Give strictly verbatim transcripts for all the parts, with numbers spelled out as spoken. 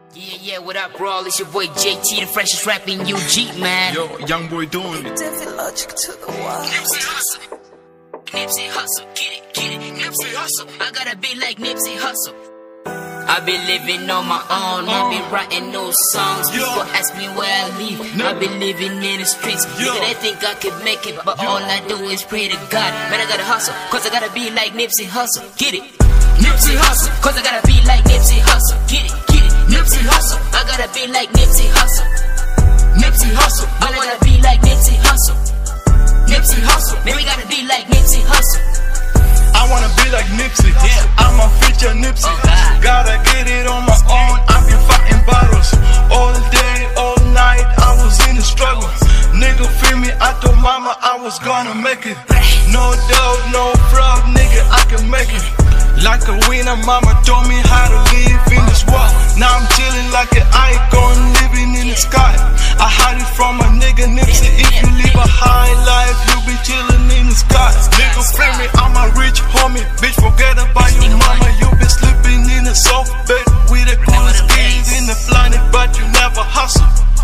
Yeah, yeah, what up, bro? It's your boy J T, the freshest rapper in U G, man. Yo, young boy doing it. Different logic to the wild. Nipsey Hussle. Nipsey Hussle, get it, get it. Nipsey Hussle. I gotta be like Nipsey Hussle. I be living on my own, I be writing no songs. People ask me where I live, I be living in the streets. Nigga, they think I can make it, but all I do is pray to God. Man, I gotta hustle, cause I gotta be like Nipsey Hussle. Get it. Nipsey Hussle, cause I gotta be like Nipsey Hussle. Get it, get it. Nipsey Hussle, I gotta be like Nipsey Hussle. Nipsey Hussle, I wanna be like Nipsey Hussle. Nipsey Hussle, man, we gotta be like Nipsey Hussle. I wanna be like Nipsey, yeah. I'm a feature Nipsey. Oh, gotta get it on my own. I've been fighting battles all day, all night. I was in the struggle. Nigga, feel me? I told mama I was gonna make it. No doubt, no fraud, nigga, I can make it. Like a winner, mama told me how to live in this world. Now I'm chilling like an icon, living in the sky. I hide it from a nigga Nipsey. If you live a high life, you be chilling in the sky. Nigga, feel me? I'm a rich homie. Bitch, forget about your mama. You be sleeping in a soft bed with the coolest kids in the planet, but you never hustle.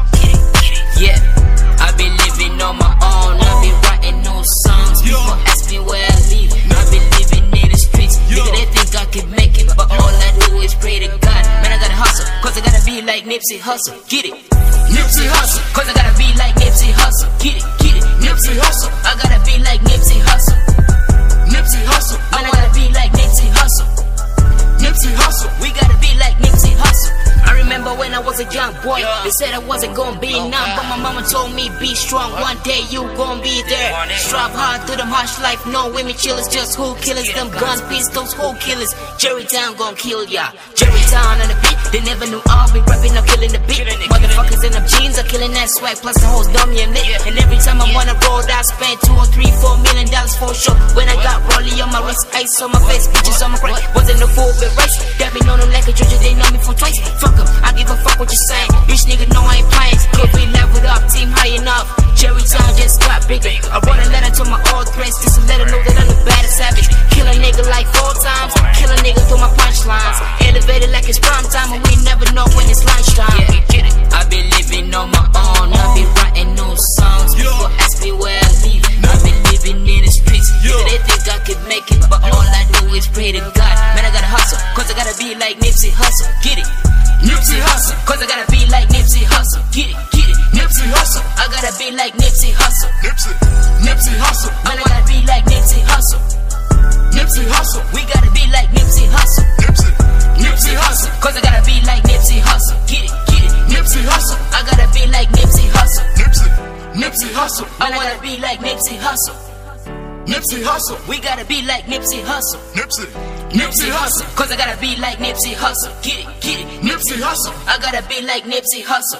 Yeah, I be living on my own. I be writing no songs. People ask me where I live. I be living in the streets. Nigga, they think I can make it, but all I do is pray to God. Man, I gotta hustle, cause I gotta be like Nipsey Hussle. Get it. Nipsey Hussle, cause I gotta be like Nipsey Hussle. Get it, get it. Nipsey Hussle, I gotta be like Nipsey Hussle. Nipsey Hussle, man, I gotta be like Nipsey Hussle. Nipsey Hussle, we gotta be like Nipsey Hussle. I remember when I was a young boy, they said I wasn't gonna be none, but my mama told me be strong, one day you gon' be there. Strive hard through them harsh life, no women chillers, just who killers, them guns, pistols, who killers. Jerry Town gon' kill ya. Jerry Town on the beat, they never knew I'll be rapping, I'm killing the beat. Motherfuckers in them jeans are killing that swag, plus the hoes dummy and lit. And every time I'm on the road, I spend two or three, four million dollars for a show. When I got Rollie on my wrist, ice on my face, bitches on my crack. Wasn't a full bit race, that be known them like a judge, they know me for twice. Fuck em, I give a fuck what you saying. Bitch nigga know I ain't playing. Can't be leveled up, team high enough. Jerry Town just got bigger. I wrote a letter to my old friends just to let her know that I'm the baddest savage. Kill a nigga like four times, kill a nigga through my punchlines. Elevated like it's prime time, and we never know when it's lunchtime. Yeah, get it. I be living on my own, I be writing no songs. People ask me where I live, I be living in the streets. Nigga, they think I could make it, but all I do is pray to God. Man, I gotta hustle, cause I gotta be like Nipsey Hussle. Get it. Nipsey Hussle, cause I gotta be like Nipsey Hussle. Get it, get it. Nipsey Hussle, I gotta be like Nipsey Hussle. Nipsey, Nipsey Hussle, man, I gotta be like Nipsey Hussle. Nipsey Hussle, we gotta be like Nipsey Hussle. Nipsey, Nipsey Hussle, cause I gotta be like Nipsey Hussle. Get it, get it. Nipsey Hussle, I gotta be like Nipsey Hussle. Nipsey, Nipsey Hussle, I wanna be like Nipsey Hussle. Nipsey Hussle, we gotta be like Nipsey Hussle. Nipsey, Nipsey Hussle, cause I gotta be like Nipsey Hussle. Get it, get it. Nipsey Hussle, I gotta be like Nipsey Hussle.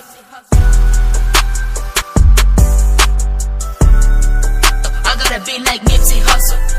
I gotta be like Nipsey Hussle.